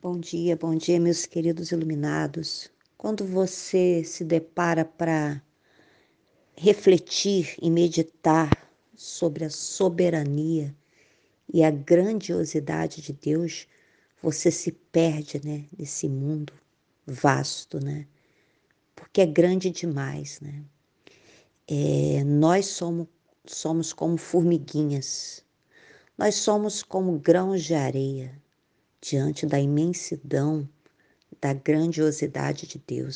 Bom dia, meus queridos iluminados. Quando você se depara para refletir e meditar sobre a soberania e a grandiosidade de Deus, você se perde, nesse mundo vasto, Porque é grande demais, nós somos como formiguinhas, nós somos como grãos de areia diante da imensidão, da grandiosidade de Deus,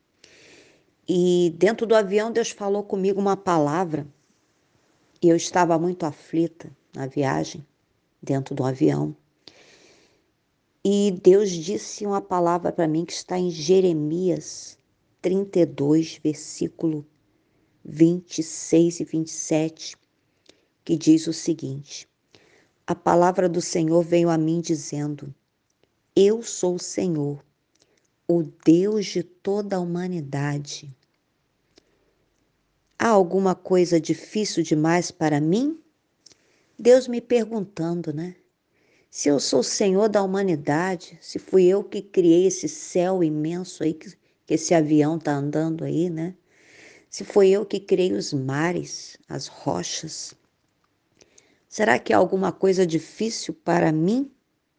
E dentro do avião, Deus falou comigo uma palavra e eu estava muito aflita na viagem, dentro do avião. E Deus disse uma palavra para mim que está em Jeremias 32, versículo 26 e 27, que diz o seguinte: a palavra do Senhor veio a mim dizendo: eu sou o Senhor, o Deus de toda a humanidade. Há alguma coisa difícil demais para mim? Deus me perguntando, Se eu sou o Senhor da humanidade, se fui eu que criei esse céu imenso aí, que esse avião está andando aí, Se foi eu que criei os mares, as rochas, será que há alguma coisa difícil para mim?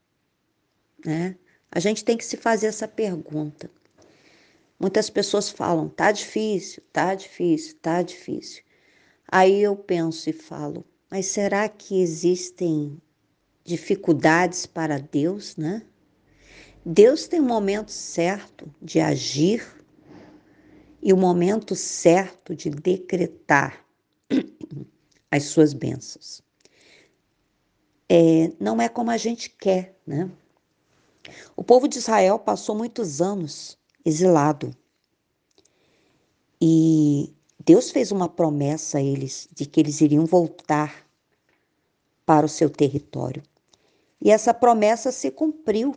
A gente tem que se fazer essa pergunta. Muitas pessoas falam, tá difícil, tá difícil, tá difícil. Aí eu penso e falo, mas será que existem dificuldades para Deus, Deus tem um momento certo de agir e o momento certo de decretar as suas bênçãos. Não é como a gente quer, O povo de Israel passou muitos anos exilado e Deus fez uma promessa a eles de que eles iriam voltar para o seu território. E essa promessa se cumpriu.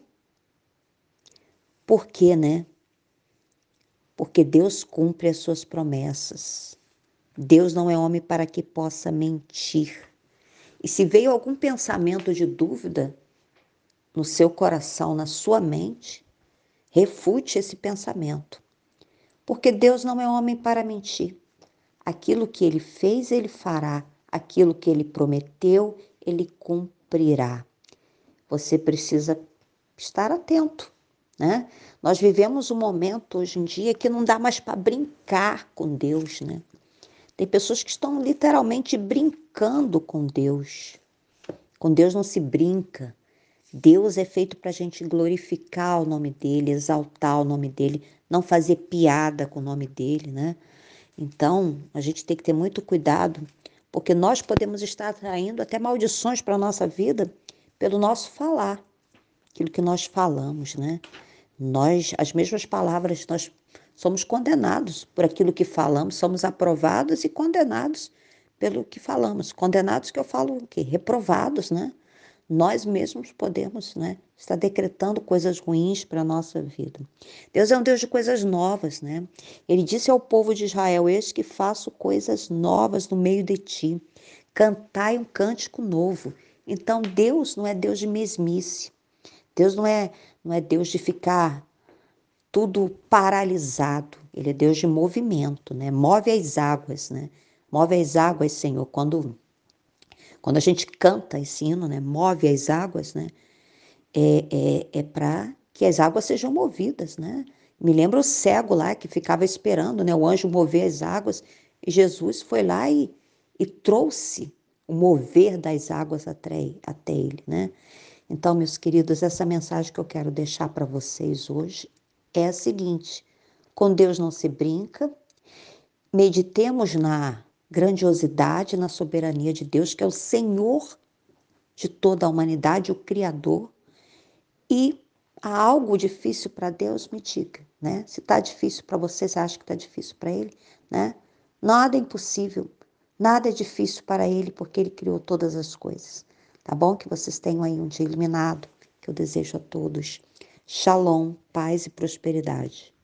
Por quê, Porque Deus cumpre as suas promessas. Deus não é homem para que possa mentir. E se veio algum pensamento de dúvida no seu coração, na sua mente, refute esse pensamento. Porque Deus não é homem para mentir. Aquilo que ele fez, ele fará. Aquilo que ele prometeu, ele cumprirá. Você precisa estar atento, Nós vivemos um momento hoje em dia que não dá mais para brincar com Deus, Tem pessoas que estão literalmente brincando com Deus. Com Deus não se brinca. Deus é feito para a gente glorificar o nome dele, exaltar o nome dele, não fazer piada com o nome dele, Então, a gente tem que ter muito cuidado, porque nós podemos estar atraindo até maldições para a nossa vida pelo nosso falar, aquilo que nós falamos, Nós, as mesmas palavras, nós somos condenados por aquilo que falamos, somos aprovados e condenados pelo que falamos. Condenados que eu falo o quê? Reprovados, Nós mesmos podemos, estar decretando coisas ruins para a nossa vida. Deus é um Deus de coisas novas, Ele disse ao povo de Israel, eis que faço coisas novas no meio de ti. Cantai um cântico novo. Então, Deus não é Deus de mesmice. Deus não é Deus de ficar tudo paralisado. Ele é Deus de movimento, Move as águas, Move as águas, Senhor. Quando a gente canta esse hino, Move as águas, é para que as águas sejam movidas, Me lembra o cego lá que ficava esperando, o anjo mover as águas. E Jesus foi lá e trouxe o mover das águas até ele, Então, meus queridos, essa mensagem que eu quero deixar para vocês hoje é a seguinte: com Deus não se brinca, meditemos na grandiosidade, na soberania de Deus, que é o Senhor de toda a humanidade, o Criador, e há algo difícil para Deus, me diga, Se está difícil para você, você acha que está difícil para Ele, Nada é impossível, nada é difícil para Ele, porque Ele criou todas as coisas. Tá bom? Que vocês tenham aí um dia iluminado, que eu desejo a todos. Shalom, paz e prosperidade.